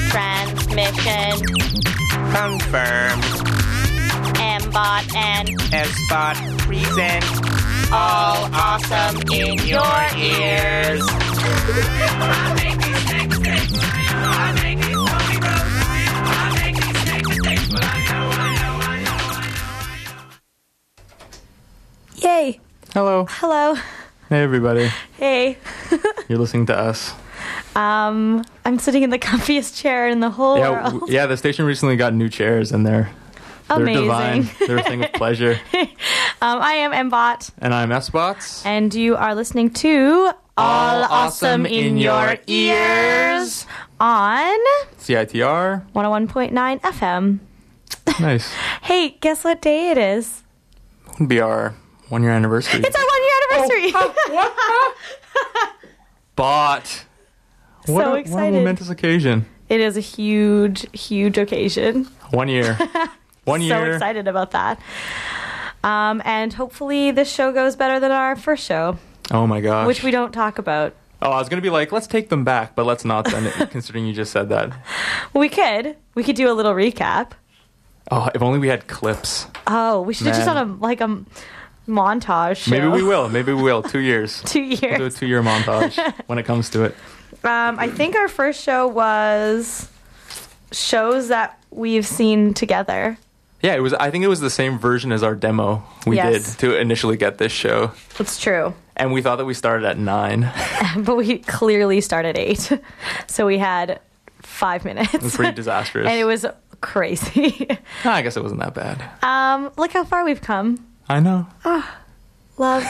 Transmission confirmed. M-Bot and S-Bot present. all awesome in your ears. Yay. Hello. Hello. Hey, everybody. Hey. You're listening to us. I'm sitting in the comfiest chair in the whole world. Yeah, the station recently got new chairs, and they're Amazing. divine. They're a thing of pleasure. I am M-Bot. And I'm S-Bots. And you are listening to All Awesome in Your Ears on CITR. 101.9 FM. Nice. Hey, guess what day it is? It'll be our 1 year anniversary. It's our 1 year anniversary. Bot. So What a excited. momentous occasion. It is a huge, huge occasion. 1 year. 1 year. So excited about that. And hopefully this show goes better than our first show, Oh my gosh. which we don't talk about. Oh, I was going to be like, let's take them back, but let's not then, considering you just said that. We could do a little recap. Oh, if only we had clips. Oh, we should have just Man. done a montage show. Maybe we will. Maybe we will. 2 years. 2 We'll do a years. 2 year montage when it comes to it. I think our first show was shows that we've seen together. Yeah, it was. I think it was the same version as our demo we Yes. did to initially get this show, It's true. and we thought that we started at 9. But we clearly started 8. So we had 5 minutes. It was pretty disastrous. And it was crazy. I guess it wasn't that bad. Look how far we've come. I know. Love.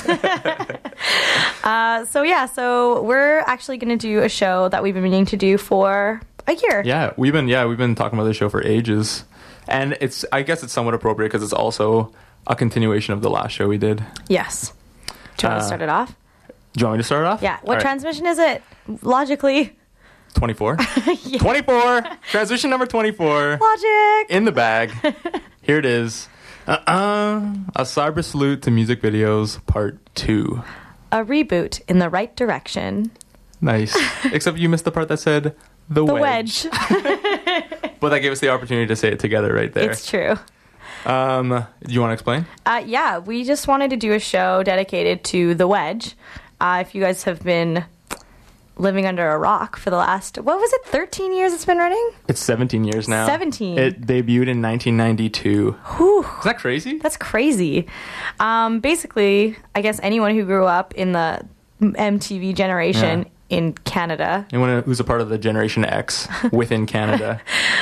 So we're actually going to do a show that we've been meaning to do for a year. Yeah, we've been talking about this show for ages, and I guess it's somewhat appropriate because it's also a continuation of the last show we did. Yes. Do you want to start it off? Do you want me to start off? Yeah. What All right. transmission is it? Logically. 24. 24. Transmission number 24. Logic. In the bag. Here it is. A cyber salute to music videos, part 2. A reboot in the right direction. Nice. Except you missed the part that said the wedge. But that gave us the opportunity to say it together right there. It's true. Do you want to explain? Yeah, we just wanted to do a show dedicated to the wedge. If you guys have been living under a rock for the last, 13 years it's been running? It's 17 years now. 17. It debuted in 1992. Whew. Is that crazy? That's crazy. Basically, I guess anyone who grew up in the MTV generation in Canada Anyone who's a part of the Generation X within Canada.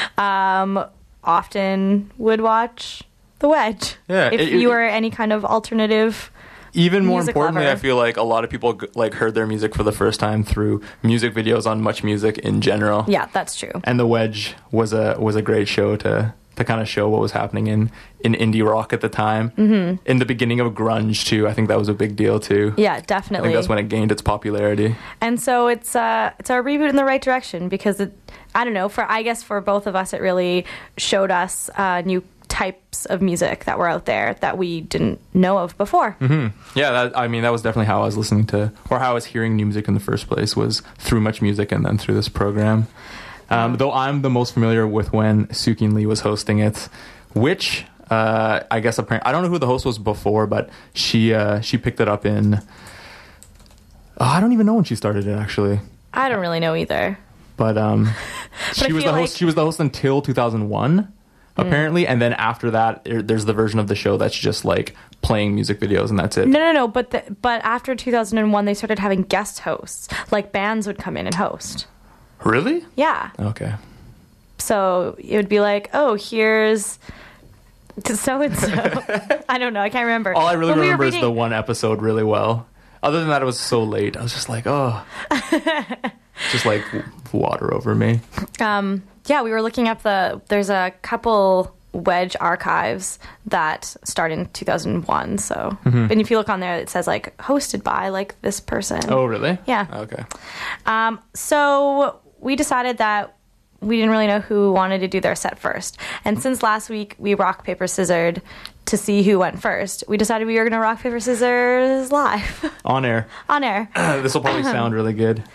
often would watch The Wedge. Yeah, If you were any kind of alternative. Even more Music importantly, lover. I feel like a lot of people heard their music for the first time through music videos on Much Music in general. Yeah, that's true. And The Wedge was a great show to kind of show what was happening in indie rock at the time. Mm-hmm. In the beginning of grunge too, I think that was a big deal too. Yeah, I definitely. think that's when it gained its popularity. And so it's our reboot in the right direction because for both of us, it really showed us new types of music that were out there that we didn't know of before. Mm-hmm. Yeah, that was definitely how I was listening to, or how I was hearing new music in the first place, was through Much Music and then through this program. Though I'm the most familiar with when Suki and Lee was hosting it, which I guess apparently I don't know who the host was before, but she picked it up in. I don't even know when she started it actually. I don't really know either. But she was the host. like- She was the host until 2001. Apparently, and then after that, there's the version of the show that's just like playing music videos, and that's it. No. But after 2001, they started having guest hosts. Like bands would come in and host. Really? Yeah. Okay. So it would be like, oh, here's so and so. I don't know. I can't remember. All I really When we were remember is reading- the one episode really well. Other than that, it was so late. I was just like, oh, just like water over me. Yeah, we were looking up there's a couple Wedge archives that start in 2001. So, and if you look on there, it says like hosted by like this person. Oh, really? Yeah. Okay. So we decided that we didn't really know who wanted to do their set first. And since last week we rock, paper, scissored to see who went first, we decided we were going to rock, paper, scissors live On air. on air. This will probably sound really good.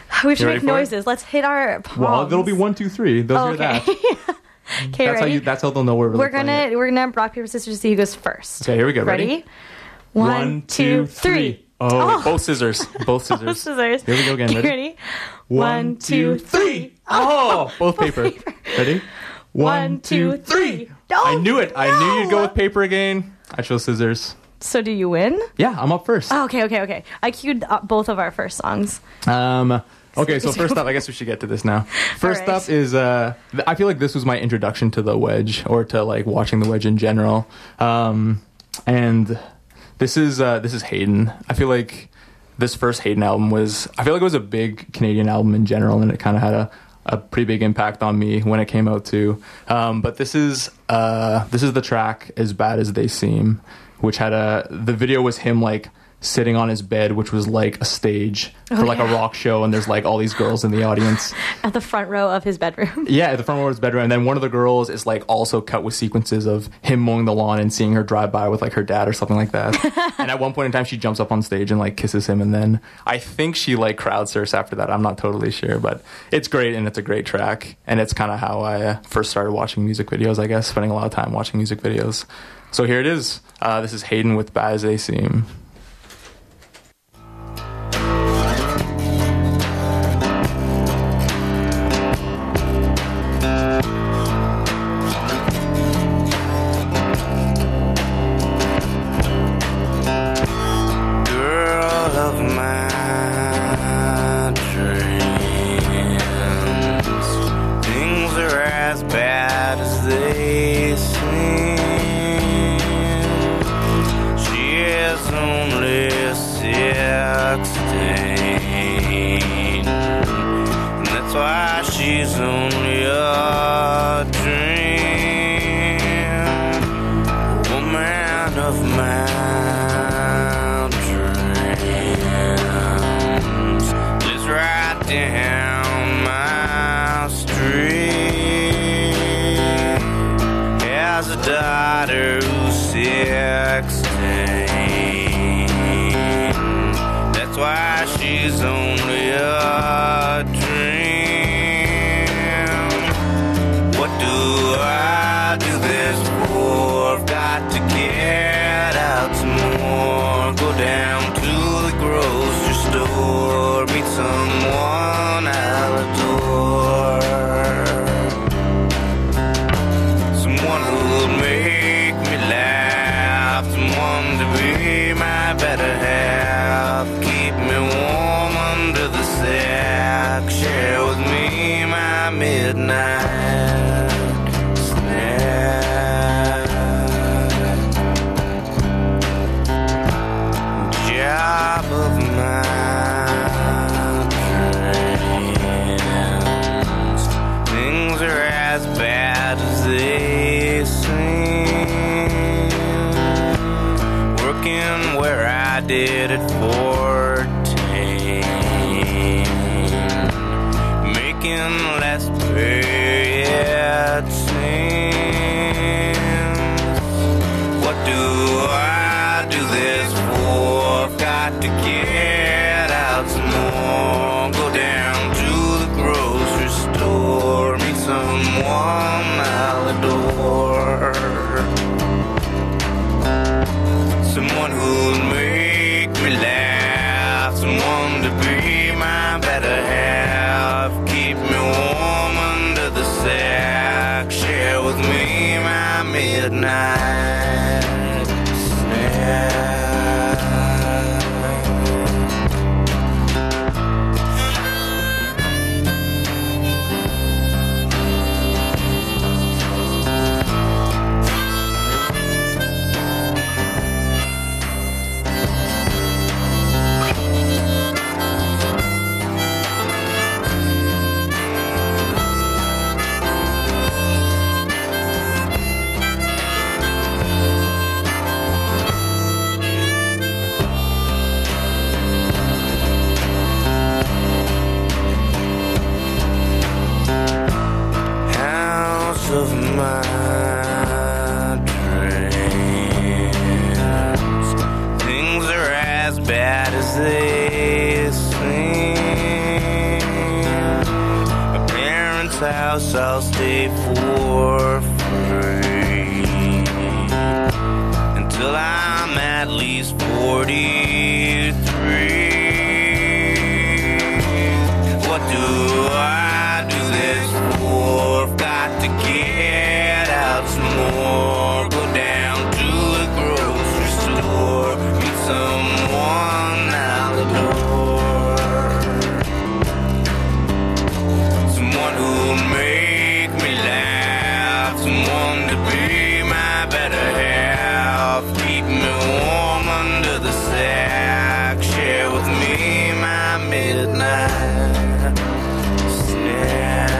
We should You make ready for it? noises. Let's hit our palms. Well, there'll be 1, 2, 3. They'll hear that. Okay, That's ready? that's how they'll know we're really we're playing it. gonna rock paper scissors to see who goes first. Okay, here we go. Ready? 1, 2, 3. Oh, both scissors. Both scissors. Both scissors. Here we go again. Ready? 1, 2, 3. Oh, both paper. Ready? 1, 2, 3. No, I knew it. I knew no. you'd go with paper again. I chose scissors. So do you win? Yeah, I'm up first. Oh, okay. I queued up both of our first songs. Okay, so first up, I guess we should get to this now. First right. up is, I feel like this was my introduction to the Wedge, or to like watching the Wedge in general. And this is Hayden. I feel like this first Hayden album I feel like it was a big Canadian album in general, and it kind of had a pretty big impact on me when it came out too. But this is the track As Bad As They Seem, which had the video was him like sitting on his bed, which was like a stage for like a rock show, and there's like all these girls in the audience At the front row of his bedroom. yeah, at the front row of his bedroom. And then one of the girls is like also cut with sequences of him mowing the lawn and seeing her drive by with like her dad or something like that. And at one point in time she jumps up on stage and like kisses him, and then I think she like crowd surfs after that. I'm not totally sure, but it's great, and it's a great track, and it's kind of how I first started watching music videos, I guess, spending a lot of time watching music videos. So here it is. This is Hayden with Bad As They Seem. Daughter who's 16. That's why she's only a dream. What do I do this for? I've got to get out some more. Go down to the grocery store, meet someone I'll adore. Someone who'll make me laugh, someone to be my better half, keep me warm under the sack, share with me my midnight snack. Job of my dreams, things are as bad as they seem. Working where I did at 14, making less pay it seems. What do I do this for? I've got to get out some more. Go down to the grocery store, meet someone I'll adore. Someone who'll make me laugh, someone to be my better half, keep me warm under the sack, share with me my midnight snack. House of my dreams, things are as bad as they seem. house, I'll stay for free until I'm at least 43. What do I do this for? I've got to get out some more. Go down to the grocery store, meet someone out the door. Someone who'll make me laugh, someone to be my better half, keep me warm under the sack, share with me my midnight snack.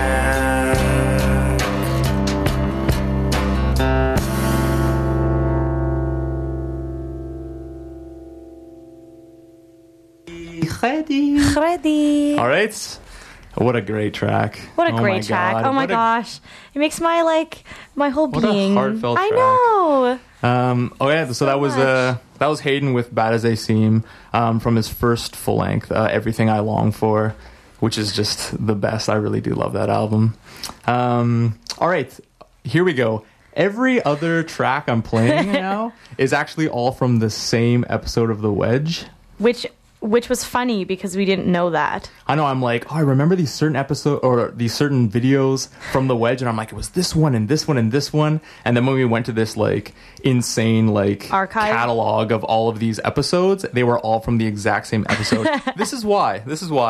Ready. All right. What a great track. What a Oh great my track. God. Oh my What a- gosh. It makes my my whole What a being. heartfelt I track. know. Oh yeah, so that was much. that was Hayden with Bad as They Seem from his first full length, Everything I Long For, which is just the best. I really do love that album. All right, here we go. Every other track I'm playing now is actually all from the same episode of The Wedge. Which was funny because we didn't know that. I know, I'm like, oh, I remember these certain episodes or these certain videos from The Wedge, and I'm like, it was this one and this one and this one. And then when we went to this like insane like Archive? catalog of all of these episodes, they were all from the exact same episode. This is why.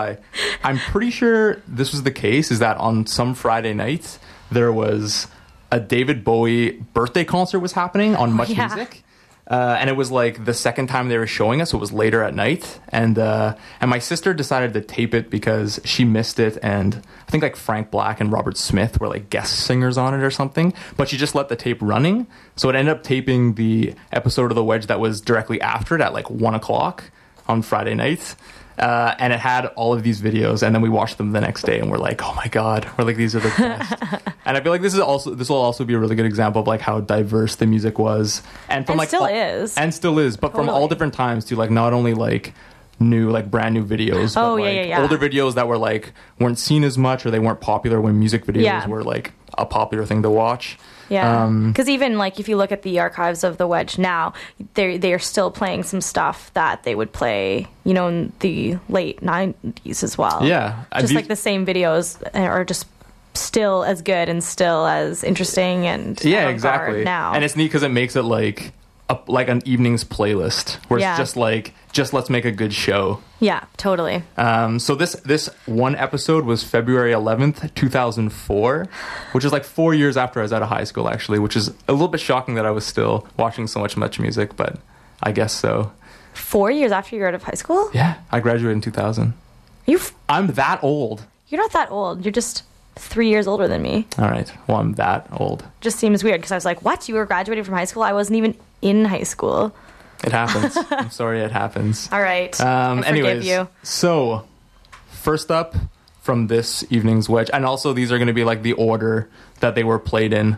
I'm pretty sure this was the case, is that on some Friday night there was a David Bowie birthday concert was happening on Much yeah. Music. And it was like the second time they were showing us, so it was later at night. And my sister decided to tape it because she missed it. And I think like Frank Black and Robert Smith were like guest singers on it or something. But she just let the tape running. So it ended up taping the episode of The Wedge that was directly after it at like 1 o'clock on Friday night. And it had all of these videos, and then we watched them the next day, and we're like, "Oh my god!" We're like, "These are the best." And I feel like this will also be a really good example of like how diverse the music was, and from And like still all- is. and still is, but from all Totally. different times too. Like not only like new, like brand new videos, but Oh, yeah, like yeah, yeah. older videos that were like weren't seen as much, or they weren't popular when music videos Yeah. were like a popular thing to watch. Yeah, because even like if you look at the archives of The Wedge now, they are still playing some stuff that they would play, in the late 90s as well. Yeah. just These- like the same videos are just still as good and still as interesting and Yeah, avant-garde exactly. now. And it's neat because it makes it like an evening's playlist where Yeah. it's just like let's make a good show. yeah, totally. So this one episode was February 11th, 2004, which is like 4 years after I was out of high school, actually, which is a little bit shocking that I was still watching so much music, but I guess so. 4 years after you were out of high school, Yeah, I graduated in 2000. I'm that old. you're not that old. You're just 3 years older than me. All right. Well, I'm that old. Just seems weird because I was like, what? You were graduating from high school? I wasn't even in high school. It happens. I'm sorry it happens. All right. I forgive Anyways, you. so first up from this evening's Wedge, and also these are going to be like the order that they were played in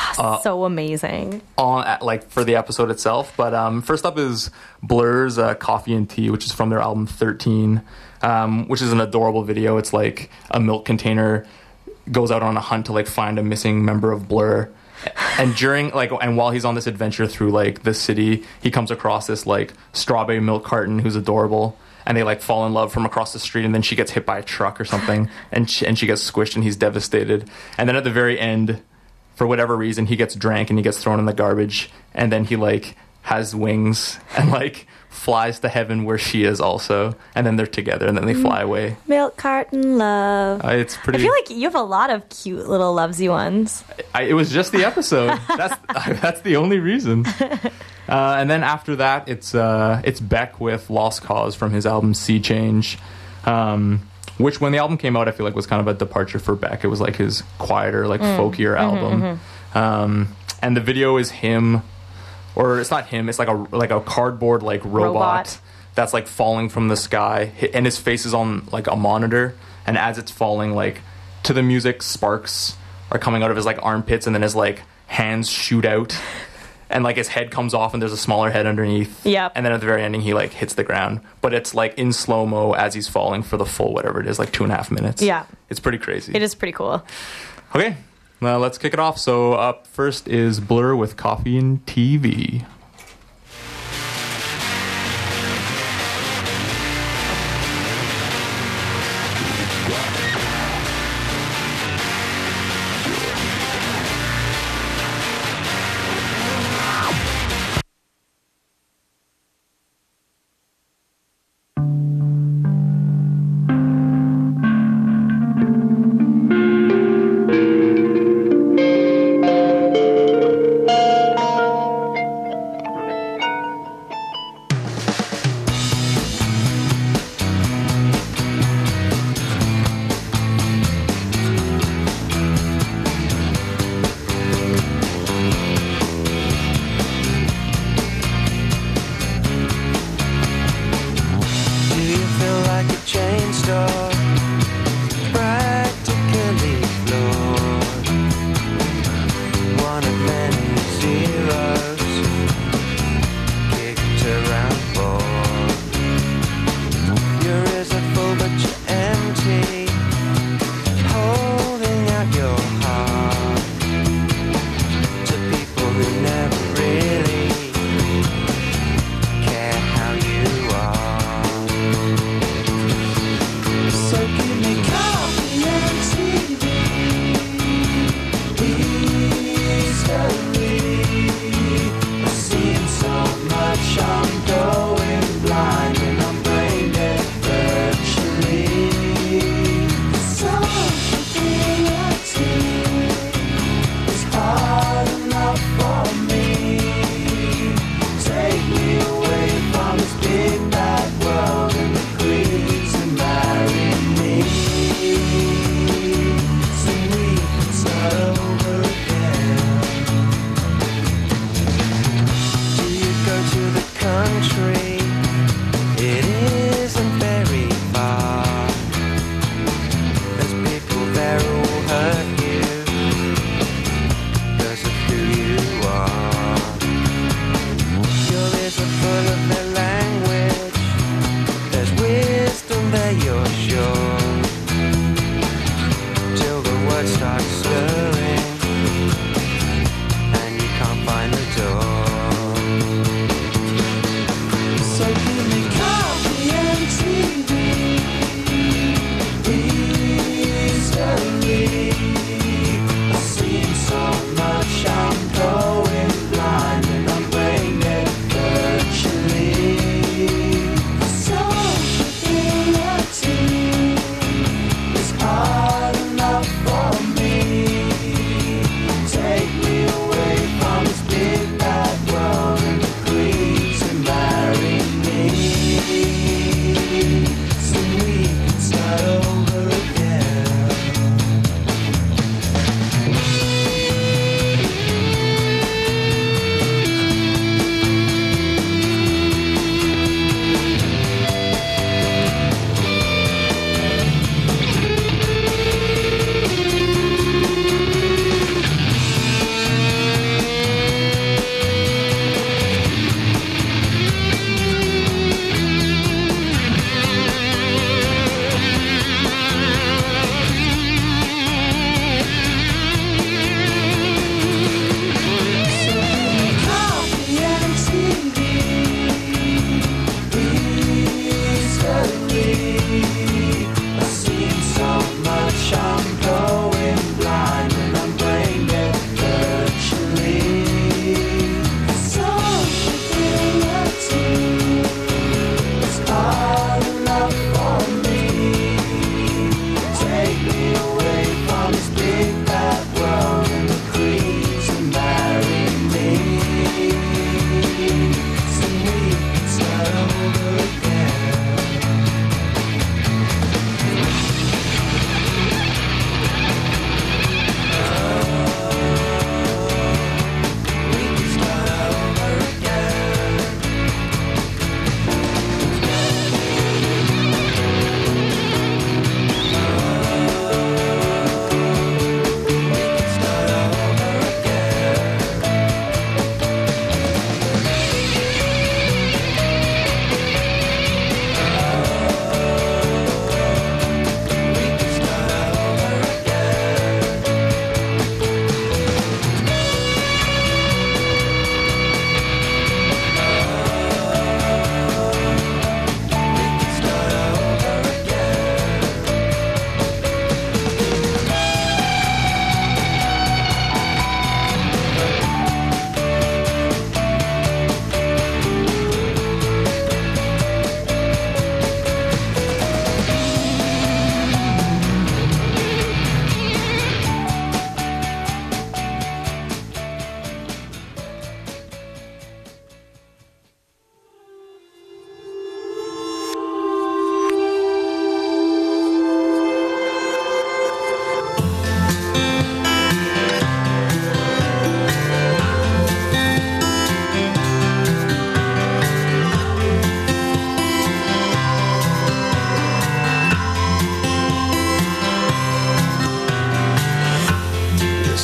So amazing. like for the episode itself. But first up is Blur's Coffee and Tea, which is from their album 13, which is an adorable video. It's like a milk container goes out on a hunt to like find a missing member of Blur. And while he's on this adventure through like the city, he comes across this like strawberry milk carton who's adorable, and they like fall in love from across the street, and then she gets hit by a truck or something, and she gets squished, and he's devastated. And then at the very end, for whatever reason, he gets drank and he gets thrown in the garbage, and then he like has wings and like flies to heaven where she is also, and then they're together, and then they fly away. Milk carton love. It's pretty. I feel like you have a lot of cute little lovesy ones. It was just the episode. That's the only reason. And then after that, it's Beck with Lost Cause from his album Sea Change, which when the album came out, I feel like was kind of a departure for Beck. It was like his quieter, like folkier album. And the video is him, or it's not him. It's like a cardboard like robot that's like falling from the sky, and his face is on like a monitor. And as it's falling, like to the music, sparks are coming out of his like armpits, and then his like hands shoot out, and like his head comes off, and there's a smaller head underneath. Yep. And then at the very ending, he like hits the ground, but it's like in slow mo as he's falling for the full whatever it is, like 2.5 minutes. Yeah. It's pretty crazy. It is pretty cool. Okay, now let's kick it off. So up first is Blur with Coffee and TV.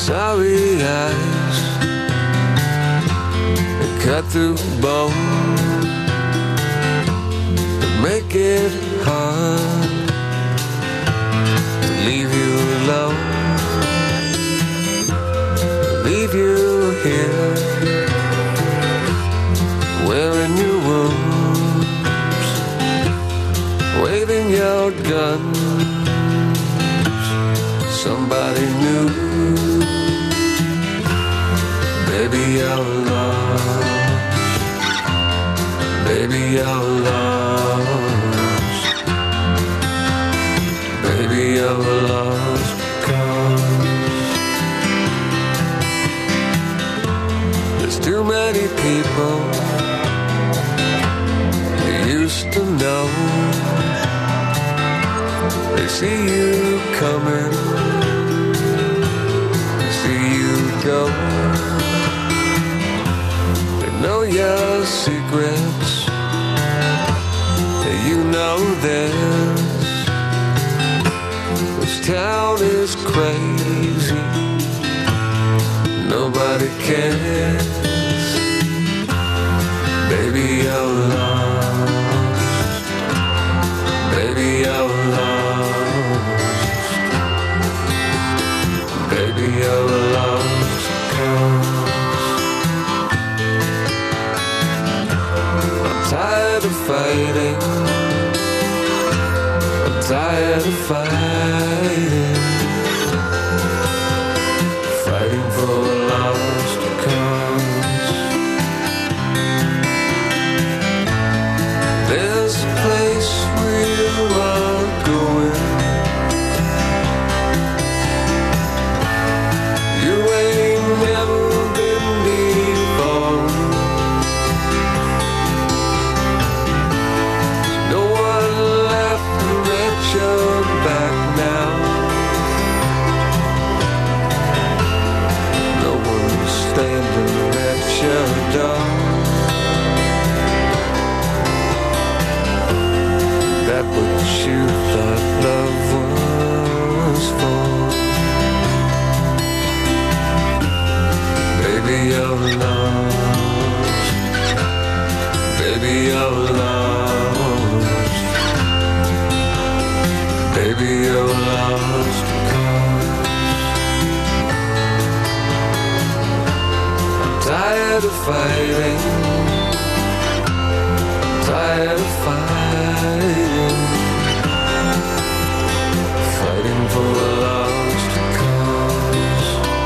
sorry eyes that cut through bone, that make it hard to leave you alone, leave you here, wearing your wounds, waving your gun. Somebody new, baby, you're lost, baby, you're lost, baby, you're lost because there's too many people you used to know. They see you coming, go. They know your secrets, you know theirs. This town is crazy, nobody cares. Baby, you're lost, baby, you're lost, baby, you're lost. I'm tired of fighting, I'm tired of fighting, fighting for a lost cause. There's a place where you are going, you ain't never been before. No one laughing at your back now, no one standing at your door. That what you thought love was for. Baby, you're lost, baby, you're lost, baby, you're lost cause I'm tired of fighting, I'm tired of fighting, fighting for a lost cause.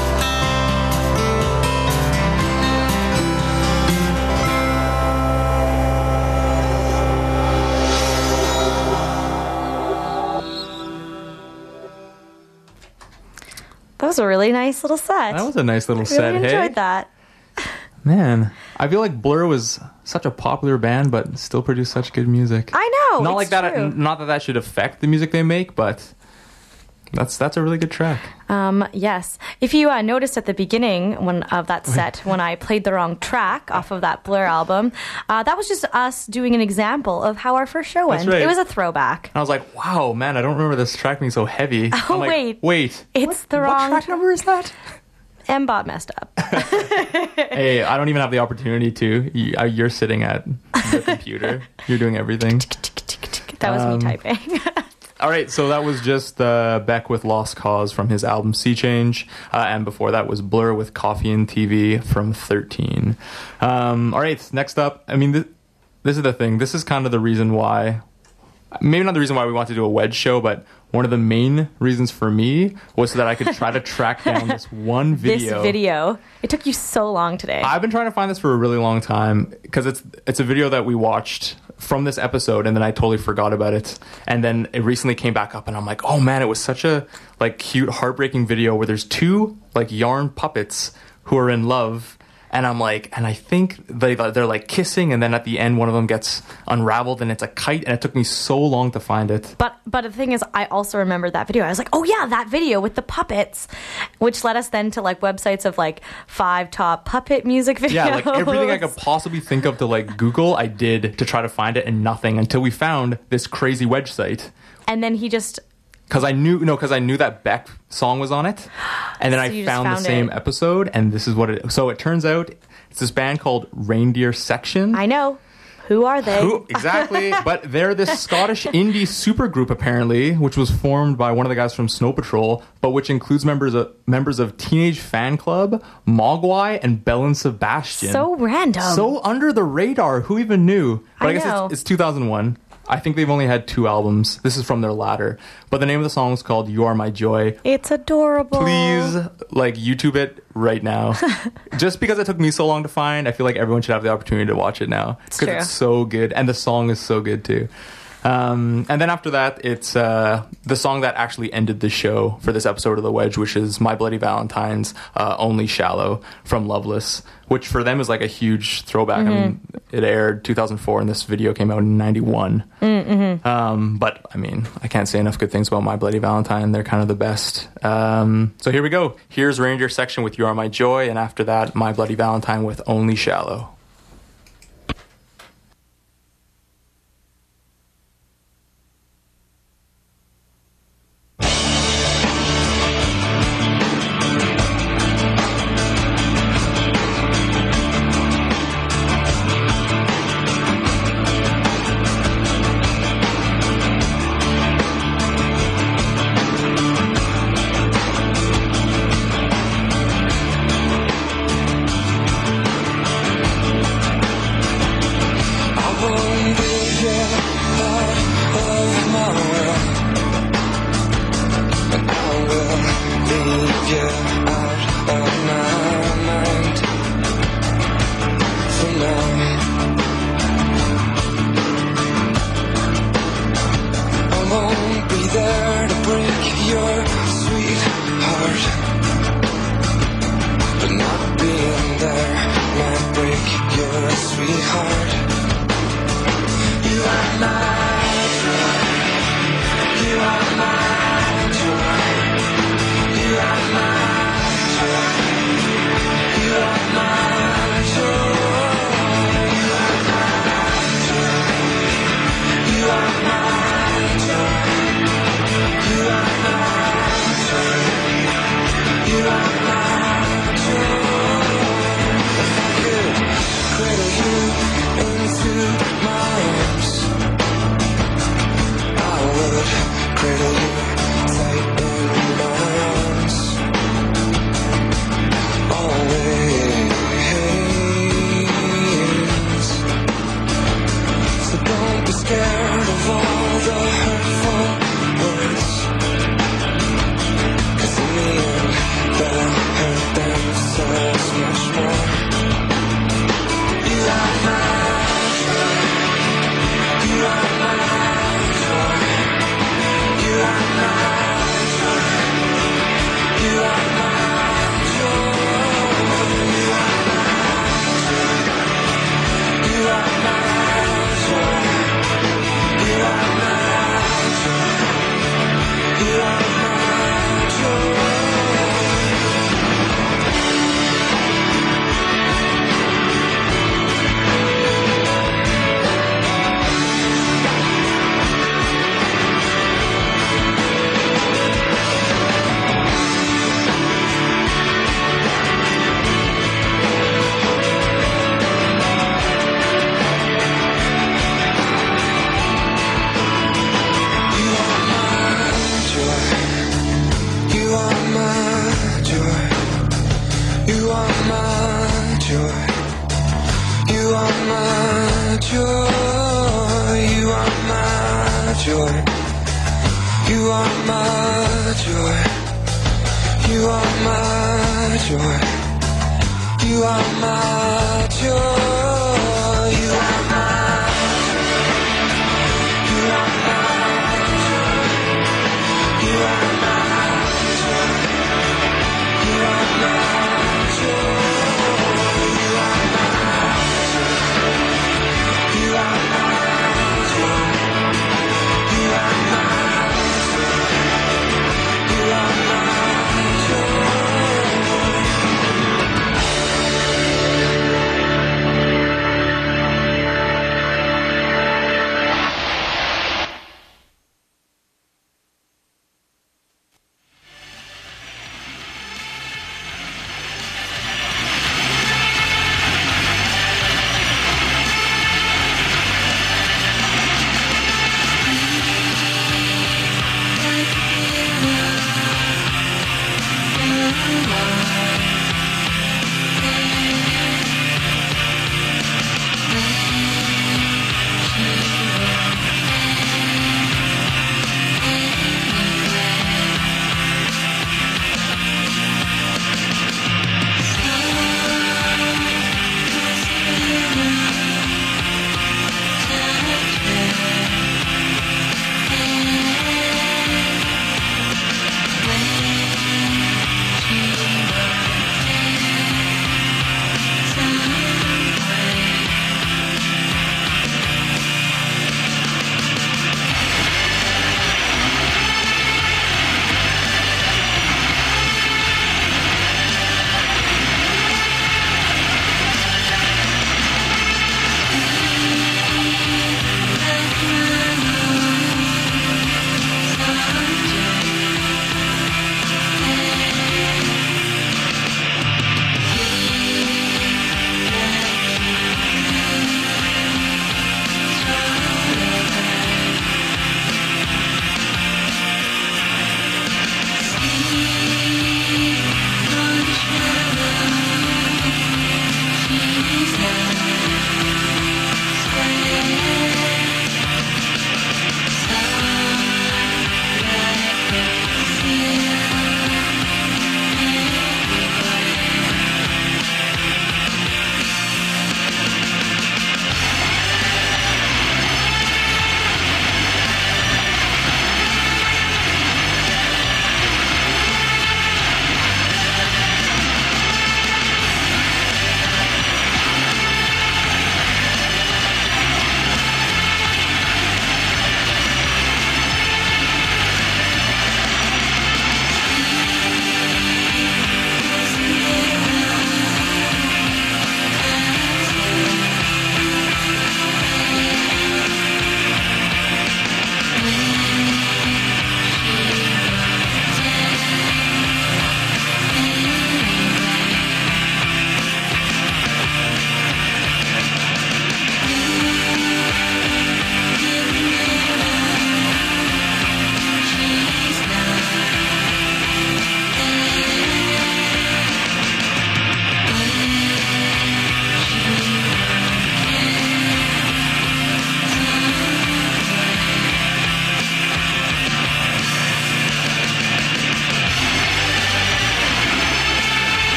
That was a really nice little set. That was a nice little I set. really enjoyed Hey, that. man, I feel like Blur was such a popular band, but still produced such good music. I know. Not it's like that. true. Not that should affect the music they make, but that's a really good track. Yes. If you noticed at the beginning of that set, when I played the wrong track off of that Blur album, that was just us doing an example of how our first show That's went. right. It was a throwback. And I was like, wow, man, I don't remember this track being so heavy. Oh, I'm like, wait. It's the What wrong track number is that? Mbot messed up. Hey, I don't even have the opportunity to. You're sitting at the computer. You're doing everything. That was me typing. All right, so that was just Beck with Lost Cause from his album Sea Change. And before that was Blur with Coffee and TV from 13. All right, next up, I mean, this is the thing. This is kind of the reason why, maybe not the reason why we want to do a Wedge show, but one of the main reasons for me was so that I could try to track down this one video. This video. It took you so long today. I've been trying to find this for a really long time because it's a video that we watched from this episode, and then I totally forgot about it. And then it recently came back up, and I'm like, oh man, it was such a like cute, heartbreaking video where there's two like yarn puppets who are in love. And I'm like, and I think they're like kissing, and then at the end one of them gets unraveled and it's a kite, and it took me so long to find it. But the thing is, I also remembered that video. I was like, oh yeah, that video with the puppets, which led us then to like websites of like 5 top puppet music videos. Yeah, like everything I could possibly think of to like Google, I did to try to find it, and nothing until we found this crazy Wedge site. And then he just because I knew that Beck song was on it, and then So I you just found the found same it. episode, and this is what it. So it turns out it's this band called Reindeer Section. I know. Who are they? Who, exactly, but they're this Scottish indie supergroup apparently, which was formed by one of the guys from Snow Patrol, but which includes members of Teenage Fan Club, Mogwai, and Belle and Sebastian. So random. So under the radar. Who even knew? But I I guess know. it's 2001. I think they've only had 2 albums. This is from their latter. But the name of the song is called You Are My Joy. It's adorable. Please, YouTube it right now. Just because it took me so long to find, I feel like everyone should have the opportunity to watch it now. It's true. It's so good. And the song is so good, too. And then after that, it's the song that actually ended the show for this episode of The Wedge, which is My Bloody Valentine's Only Shallow from Loveless, which for them is like a huge throwback. I mean, it aired 2004 and this video came out in 91. But I mean, I can't say enough good things about My Bloody Valentine. They're kind of the best. So here we go. Here's Reindeer Section with You Are My Joy, and after that, My Bloody Valentine with Only Shallow.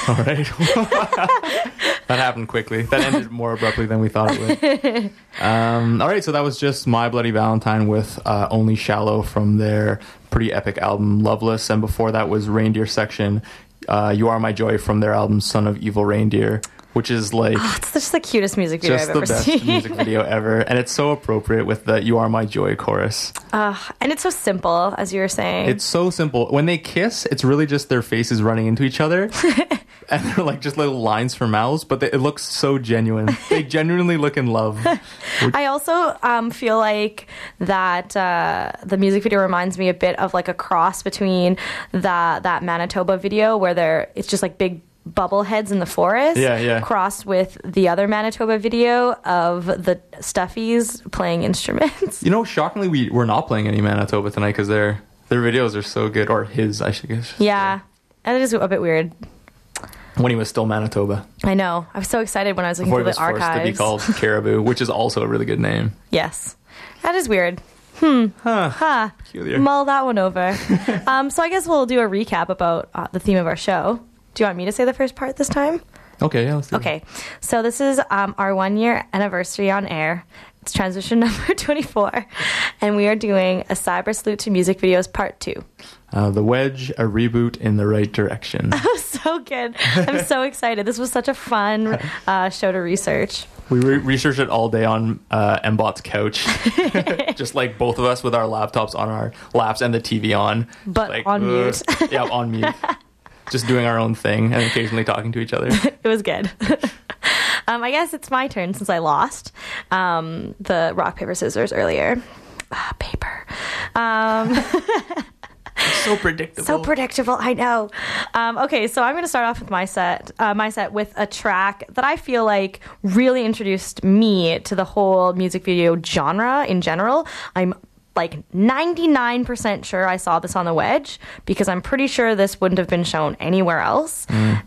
All right. That happened quickly. That ended more abruptly than we thought it would. All right, so that was just My Bloody Valentine with Only Shallow from their pretty epic album Loveless. And before that was Reindeer Section, You Are My Joy from their album Son of Evil Reindeer, which is like... Oh, it's just the cutest music video I've ever just seen. the best music video ever. And it's so appropriate with the You Are My Joy chorus. And it's so simple, as you were saying. It's so simple. When they kiss, it's really just their faces running into each other. And they're like just little lines for mouths, but it looks so genuine. They genuinely look in love. I also feel like that the music video reminds me a bit of like a cross between that Manitoba video where it's just like big bubble heads in the forest, crossed with the other Manitoba video of the Stuffies playing instruments. You know, shockingly, we're not playing any Manitoba tonight because their videos are so good, or his, I should guess. Yeah, and it is a bit weird. When he was still Manitoba. I know. I was so excited when I was looking Before through he the was forced archives. to be called Caribou, which is also a really good name. Yes. That is weird. Peculiar. Mull that one over. So I guess we'll do a recap about the theme of our show. Do you want me to say the first part this time? Okay, yeah, let's do it. Okay. So this is our 1 year anniversary on air. It's transition number 24. And we are doing a cyber salute to music videos part 2. The Wedge, a reboot in the right direction. So good. I'm so excited. This was such a fun show to research. We researched it all day on Mbot's couch. Just like both of us with our laptops on our laps and the TV on. But like, on mute. Yeah, on mute. Just doing our own thing and occasionally talking to each other. It was good. I guess it's my turn since I lost the rock, paper, scissors earlier. Paper. So predictable. So predictable, I know. Okay, so I'm going to start off with my set with a track that I feel like really introduced me to the whole music video genre in general. I'm like 99% sure I saw this on the Wedge because I'm pretty sure this wouldn't have been shown anywhere else.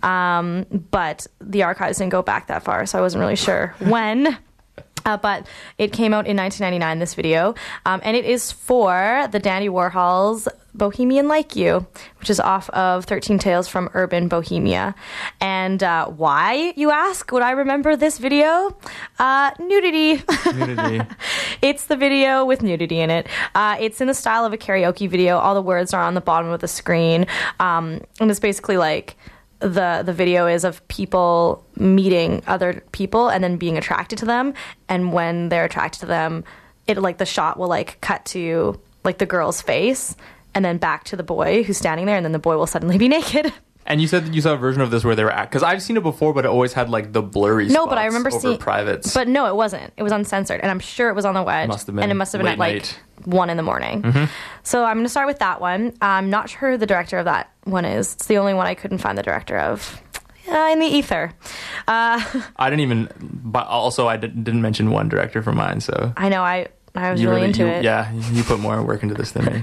But the archives didn't go back that far, so I wasn't really sure when. But it came out in 1999, this video, and it is for the Dandy Warhol's Bohemian Like You, which is off of 13 Tales from Urban Bohemia. And why, you ask, would I remember this video? Nudity. Nudity. It's the video with nudity in it. It's in the style of a karaoke video. All the words are on the bottom of the screen. And it's basically like the video is of people meeting other people and then being attracted to them. And when they're attracted to them, it like the shot will like cut to like the girl's face and then back to the boy who's standing there, and then the boy will suddenly be naked. And you said that you saw a version of this where they were at, because I've seen it before, but it always had like the blurry spots but I remember over seeing privates. But no, it wasn't. It was uncensored, and I'm sure it was on the Wedge. Must have been and it must have been late at like night. 1 a.m. So I'm going to start with that one. I'm not sure who the director of that one is. It's the only one I couldn't find the director of. In the ether. I didn't even, but also I didn't mention one director for mine, so. I know, I was really into it. Yeah, you put more work into this than me.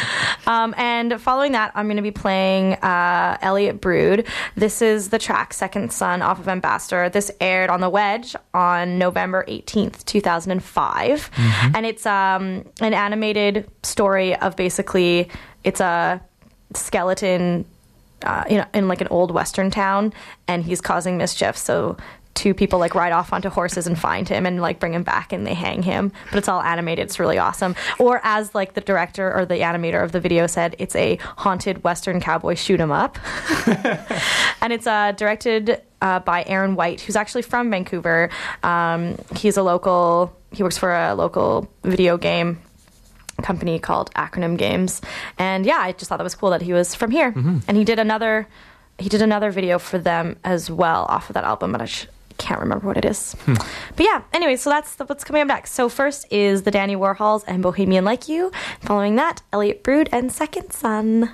And following that, I'm going to be playing Elliot Brood. This is the track Second Son off of Ambassador. This aired on the Wedge on November 18th, 2005. And it's an animated story of basically, it's a skeleton in like an old Western town, and he's causing mischief. So 2 people like ride off onto horses and find him and like bring him back, and they hang him. But it's all animated. It's really awesome. Or as like the director or the animator of the video said, it's a haunted Western cowboy shoot 'em up. And it's directed by Aaron White, who's actually from Vancouver. He works for a local video game company called Acronym Games. And yeah, I just thought that was cool that he was from here. And he did another video for them as well off of that album, but I can't remember what it is. But yeah, anyway, so that's what's coming up next. So first is the Dandy Warhols and Bohemian Like You. Following that, Elliot Brood and Second Son.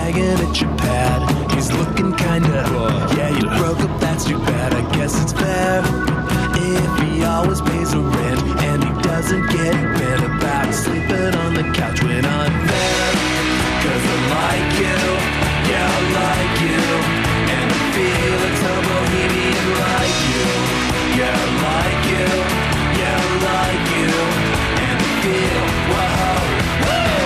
nagging at your pad. He's looking kinda, yeah, you broke up, that's too bad. I guess it's fair if he always pays the rent and he doesn't get bent about sleeping on the couch when I'm there. Cause I like you, yeah, I like you, and I feel it's a bohemian like you. Yeah, I like you, yeah, I like you, and I feel, whoa, whoa.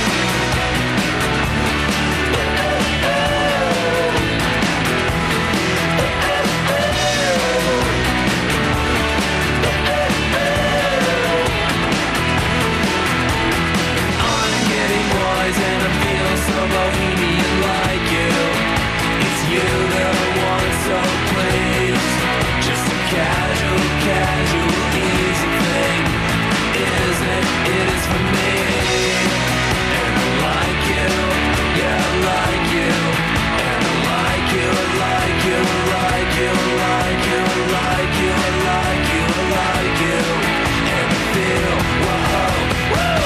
And I feel so bohemian like you. It's you that I want, so please. Just a casual, easy thing. Isn't it? It is for me. And I like you, yeah, I like you. And I like you, I like you, I like you, I like you, I like you, I like you, I like you. And I feel, whoa, whoa.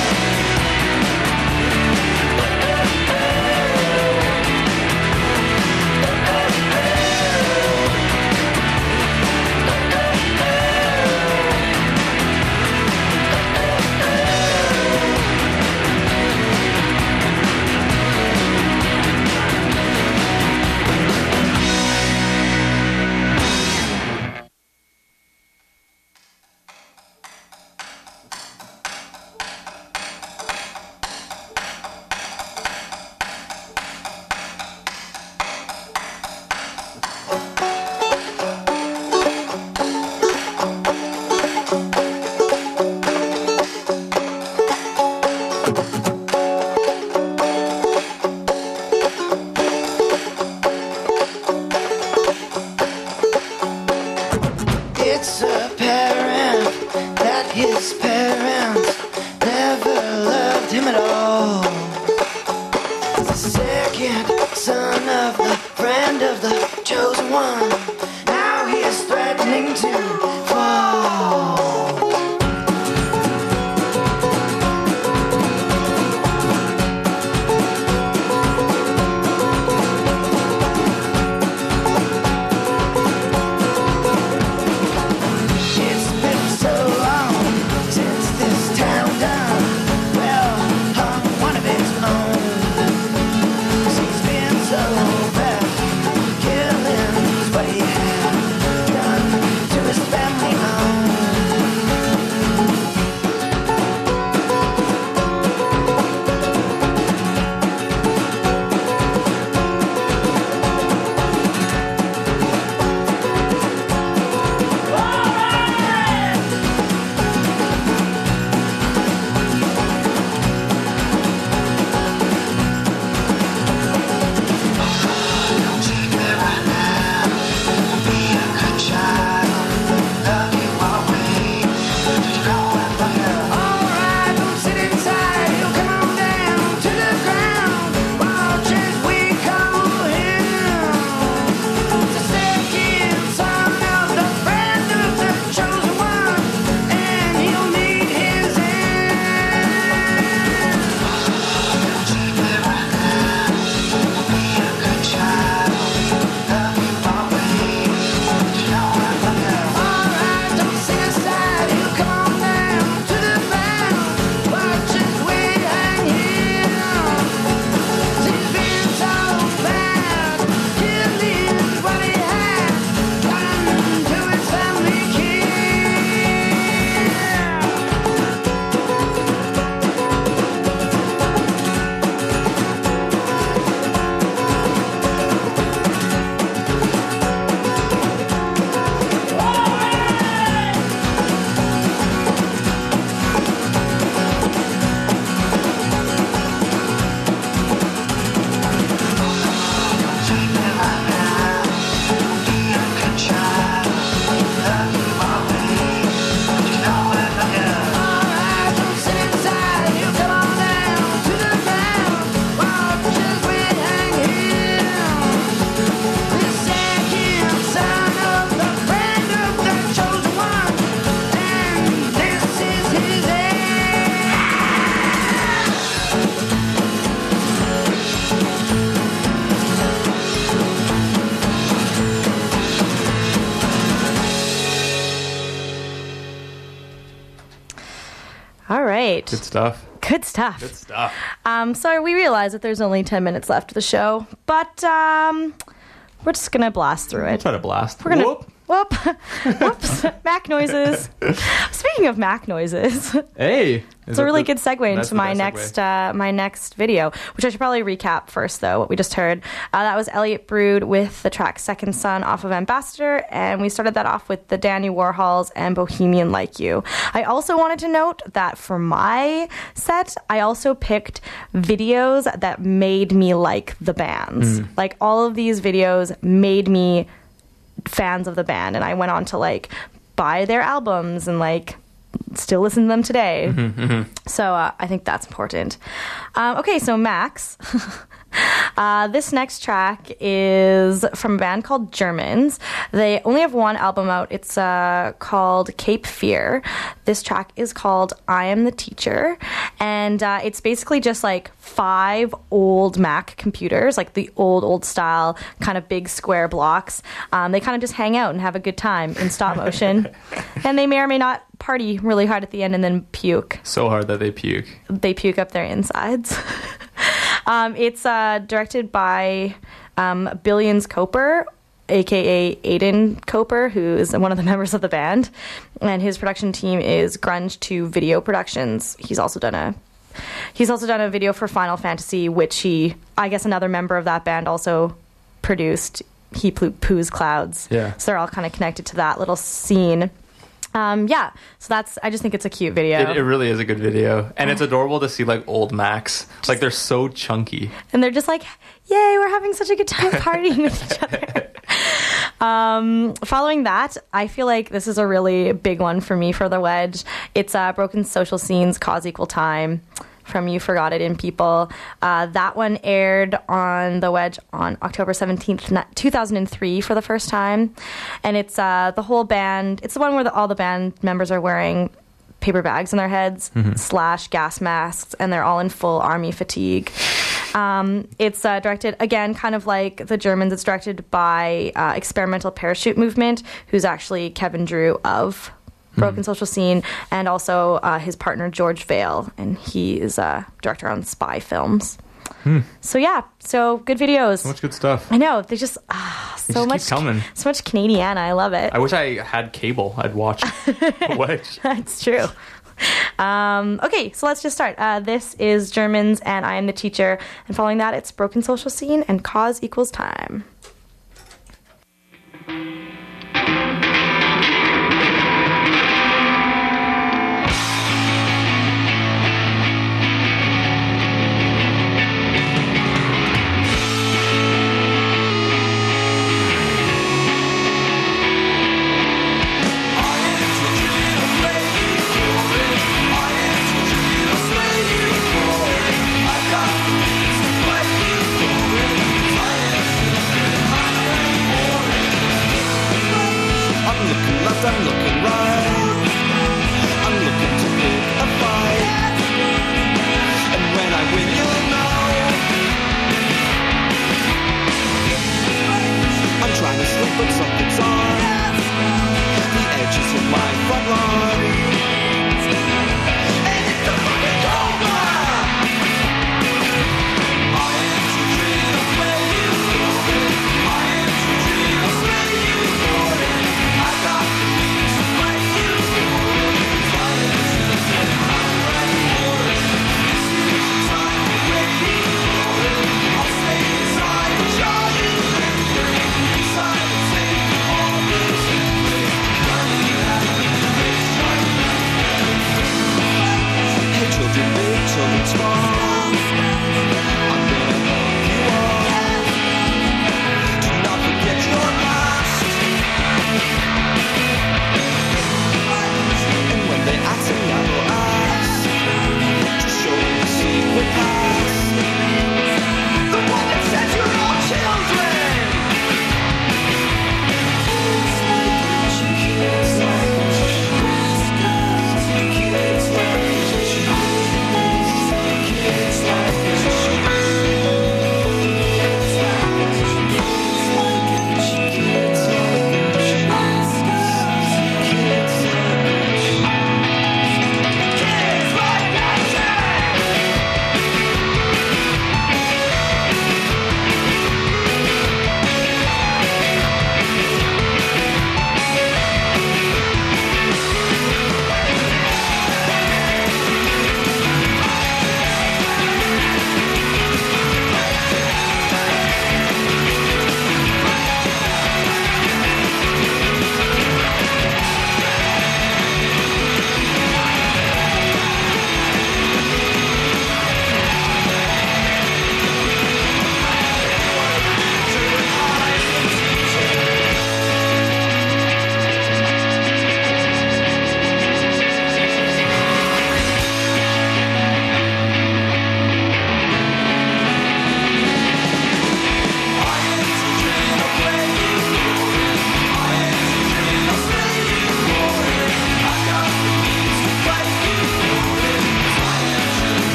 It's apparent that his parents never loved him at all. The second son of the friend of the chosen one, now he is threatening to fall. What he right. Good stuff. Good stuff. Good stuff. So we realize that there's only 10 minutes left of the show, but we're just going to blast through We'll it. try to blast. We're gonna Whoop. whoops, Mac noises. Speaking of Mac noises, Hey. it's a really good segue that's into the my best next next video, which I should probably recap first, though. What we just heard, that was Elliot Brood with the track "Second Son" off of Ambassador, and we started that off with the Danny Warhols and Bohemian Like You. I also wanted to note that for my set, I also picked videos that made me like the bands. Like all of these videos made me fans of the band, and I went on to like buy their albums and like still listen to them today. So I think that's important. Okay, so Max, this next track is from a band called Germans. They only have one album out. It's called Cape Fear. This track is called I Am the Teacher, and it's basically just like 5 old Mac computers, like the old style kind of big square blocks. They kind of just hang out and have a good time in stop motion, and they may or may not party really hard at the end and then puke. So hard that they puke. They puke up their insides. It's directed by Billions Coper, aka Aiden Coper, who is one of the members of the band, and his production team is Grunge 2 Video Productions. He's also done a video for Final Fantasy, which I guess another member of that band also produced. He Poos Clouds. Yeah. So they're all kind of connected to that little scene. So I just think it's a cute video. It really is a good video. And it's adorable to see like old Macs. Like they're so chunky. And they're just like, yay, we're having such a good time partying with each other. Following that, I feel like this is a really big one for me for the Wedge. It's Broken Social Scenes, Cause Equal Time, from You Forgot It in People. That one aired on the Wedge on October 17th, 2003 for the first time. And it's the whole band. It's the one where all the band members are wearing paper bags on their heads / gas masks, and they're all in full army fatigue. It's directed, again, kind of like the Germans. It's directed by Experimental Parachute Movement, who's actually Kevin Drew of Broken Social Scene, and also his partner George Vale, and he is a director on spy films. So yeah, so good videos. So much good stuff. I know, they just Keep coming. so much Canadiana. I love it. I wish I had cable. I'd watch Wedge. That's true. Okay, so let's just start. This is Germans and I Am the Teacher, and following that, it's Broken Social Scene and Cause Equals Time. I got to fight you for it. I am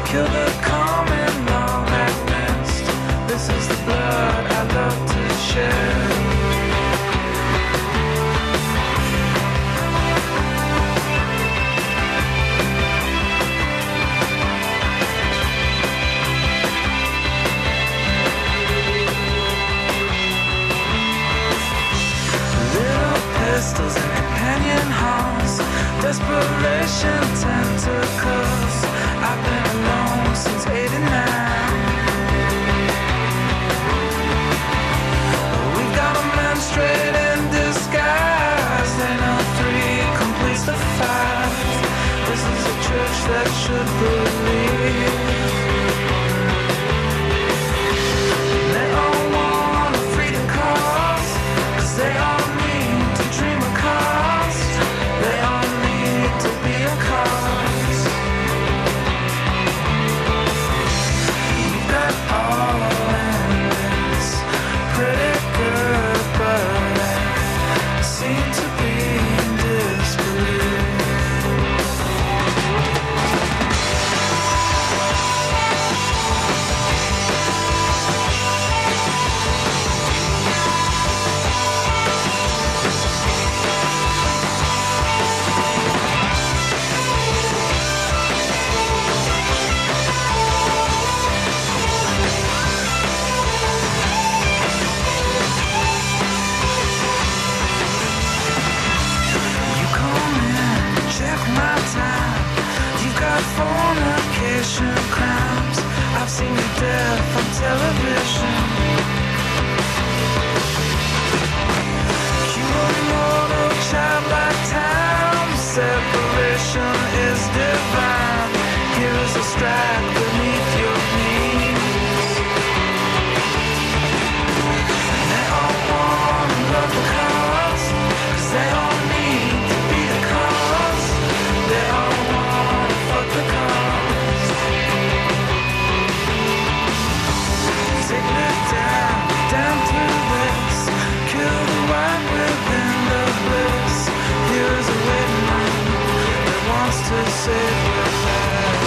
kill the calm and all that mist. This is the blood I love to shed. Pistols and companion haunts, desperation tentacles. I've been alone since '89. We've got a man straight in disguise. They know 3 completes the 5. This is a church that should believe. They all want a freedom cause, 'cause they all dream a cause. They all need to be a cause. You've got all endings, pretty good, but I seem to be in disbelief. Fornication crimes, I've seen your death on television. Human mortal, childlike time, separation is divine. Here is a strike beneath your knees. And they all want to love the cause, 'cause they all need to be the cause. They all want to fuck the cause. Take me down, down through this. Kill the white within the bliss. Here's a waiting man that wants to save your life.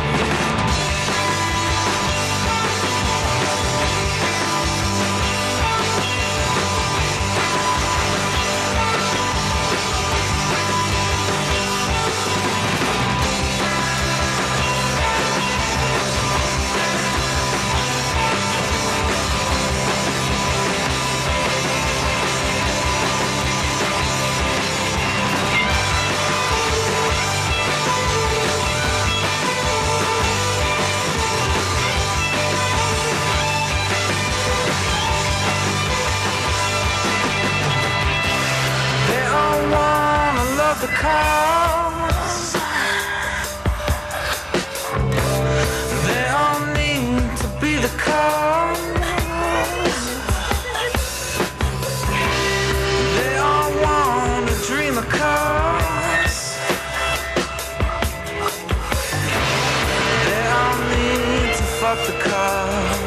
The cause. They all need to be the cause. They all want to dream a cause. They all need to fuck the cause.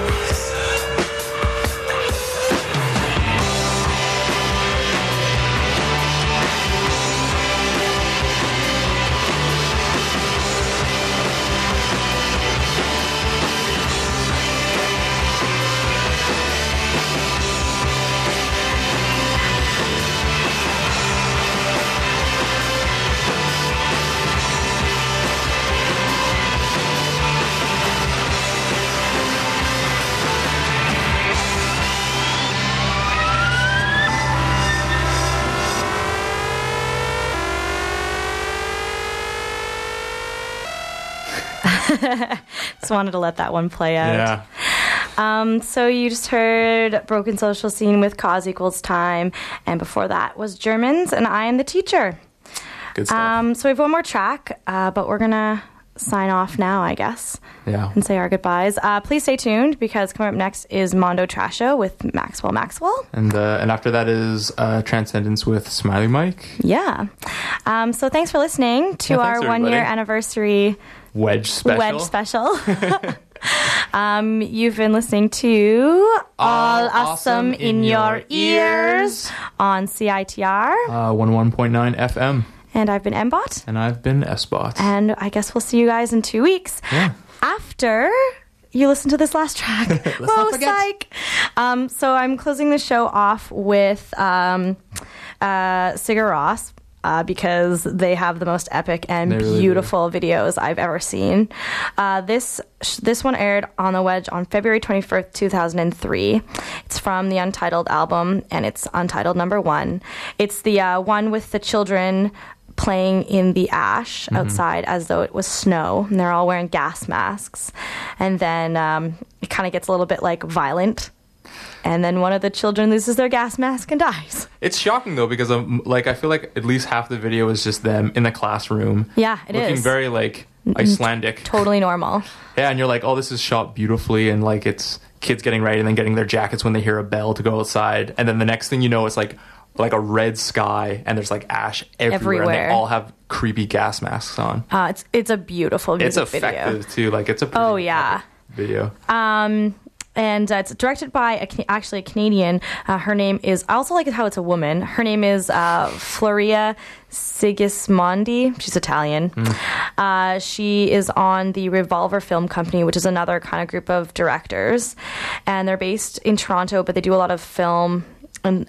Just wanted to let that one play out. Yeah. So you just heard Broken Social Scene with Cause Equals Time, and before that was Germans and I Am the Teacher. Good stuff. So we have one more track, but we're gonna sign off now, I guess. Yeah. And say our goodbyes. Please stay tuned, because coming up next is Mondo Trasho with Maxwell. And after that is Transcendence with Smiley Mike. Yeah. So thanks for listening to Yeah, our thanks, 1 year everybody. anniversary Wedge special. You've been listening to All Awesome in Your Ears on CITR. 11.9 FM. And I've been Mbot. And I've been SBot. And I guess we'll see you guys in 2 weeks. Yeah. After after you listen to this last track. not forget. Psych. So I'm closing the show off with Sigur Rós. Because they have the most epic and They really beautiful videos I've ever seen. This one aired on The Wedge on February 21st, 2003. It's from the Untitled album, and it's Untitled #1. It's the one with the children playing in the ash outside as though it was snow, and they're all wearing gas masks. And then it kind of gets a little bit like violent. And then one of the children loses their gas mask and dies. It's shocking though because I feel like at least half the video is just them in the classroom. Yeah, it looking is. very like Icelandic. Totally normal. Yeah, and you're like, oh, this is shot beautifully, and like it's kids getting ready and then getting their jackets when they hear a bell to go outside, and then the next thing you know, it's like a red sky and there's like ash everywhere. And they all have creepy gas masks on. It's a beautiful music It's effective video. too. Like it's a pretty epic video. And it's directed by actually a Canadian. Her name is, I also like how it's a woman. Her name is Floria Sigismondi. She's Italian. She is on the Revolver Film Company, which is another kind of group of directors. And they're based in Toronto, but they do a lot of film in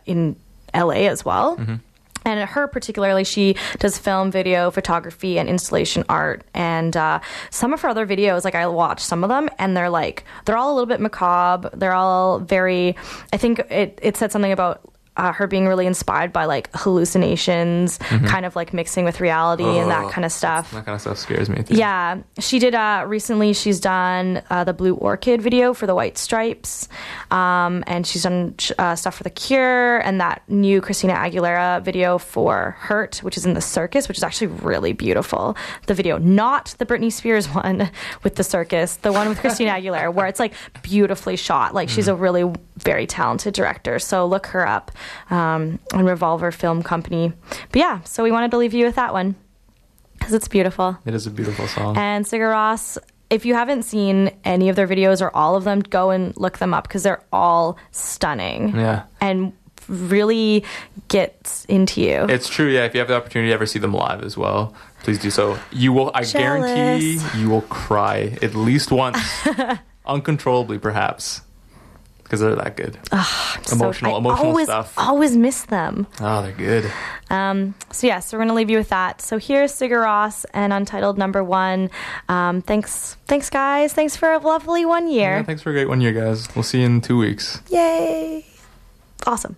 LA as well. And her particularly, she does film, video, photography, and installation art. And some of her other videos, like I watch some of them, and they're all a little bit macabre. They're all very, I think it said something about her being really inspired by like hallucinations, kind of like mixing with reality and that kind of stuff. That kind of stuff scares me too. Yeah, she did recently. She's done the Blue Orchid video for the White Stripes, and she's done stuff for The Cure and that new Christina Aguilera video for Hurt, which is in the circus, which is actually really beautiful. The video, not the Britney Spears one with the circus, the one with Christina Aguilera, where it's like beautifully shot. Like she's a really very talented director, so look her up on Revolver Film Company. But yeah, so we wanted to leave you with that one because it's beautiful. It is a beautiful song. And Sigur Rós, if you haven't seen any of their videos or all of them, go and look them up because they're all stunning. Yeah. And really gets into you. It's true, yeah. If you have the opportunity to ever see them live as well, please do so. You will, I guarantee you will cry at least once. Uncontrollably, perhaps. Because they're that good. Emotional stuff. Always miss them. Oh, they're good. So we're going to leave you with that. So here's Sigur Rós and Untitled #1. Thanks, guys. Thanks for a lovely 1 year. Yeah, thanks for a great 1 year, guys. We'll see you in 2 weeks. Yay. Awesome.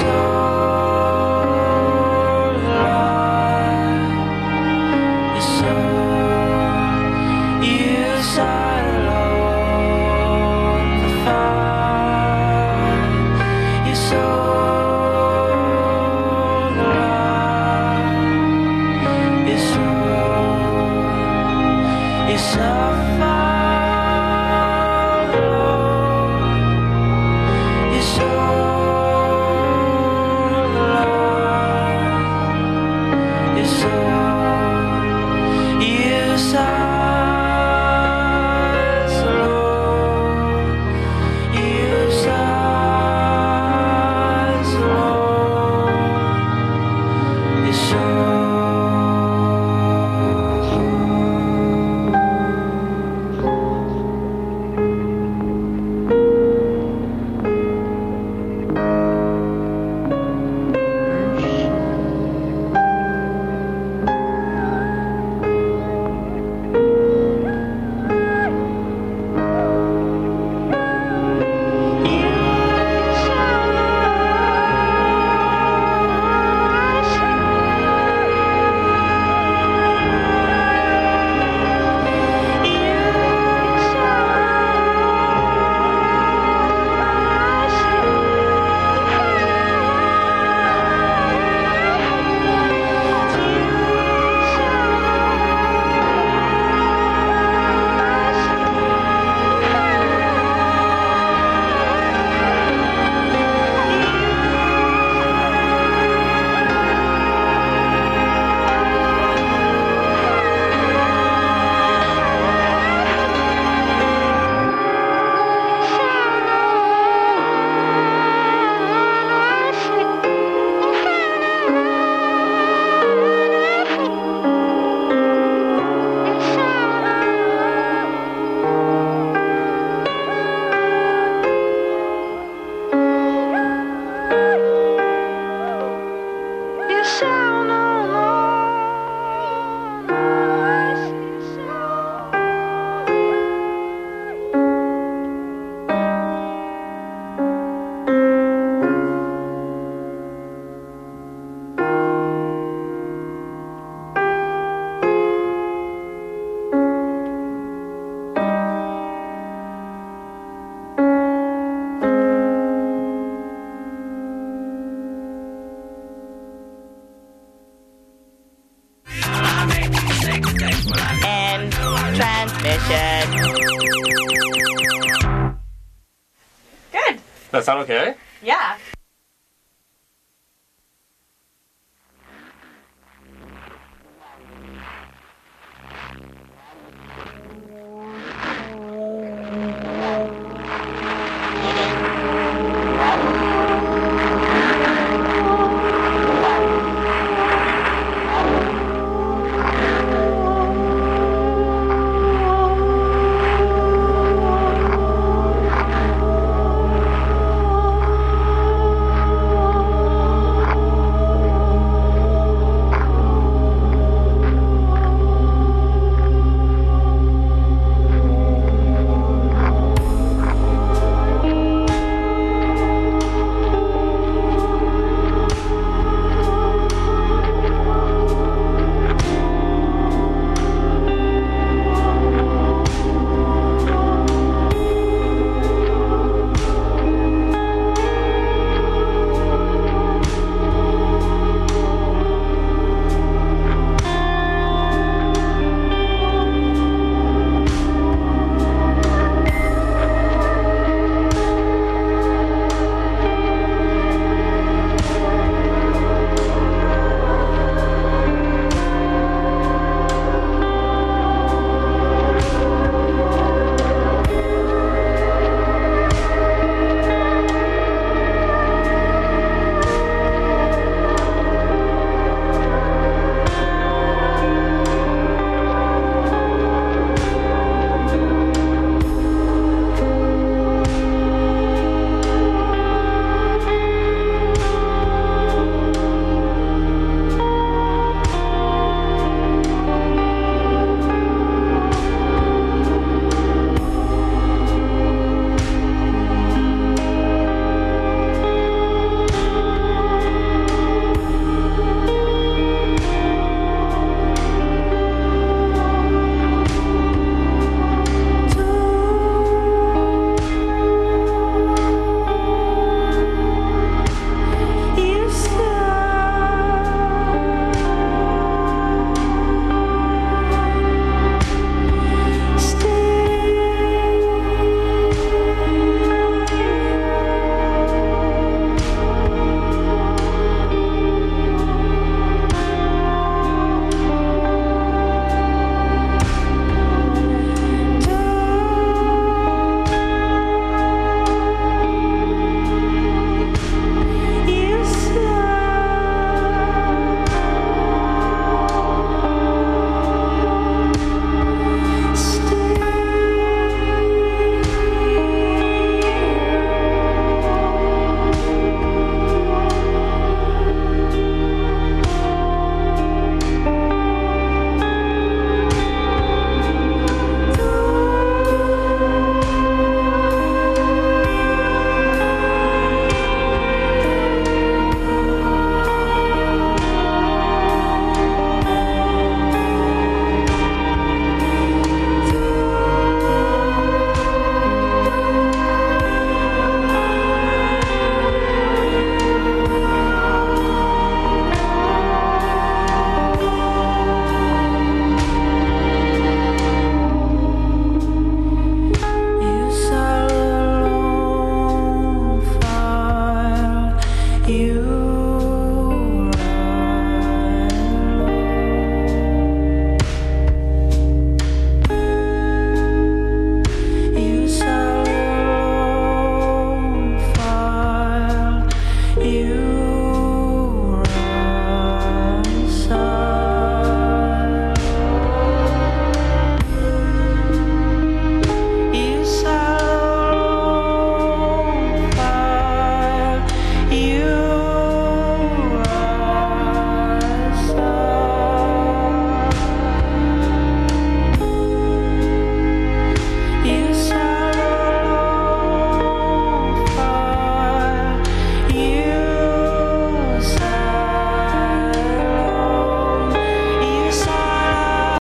Good. That sound okay? Yeah.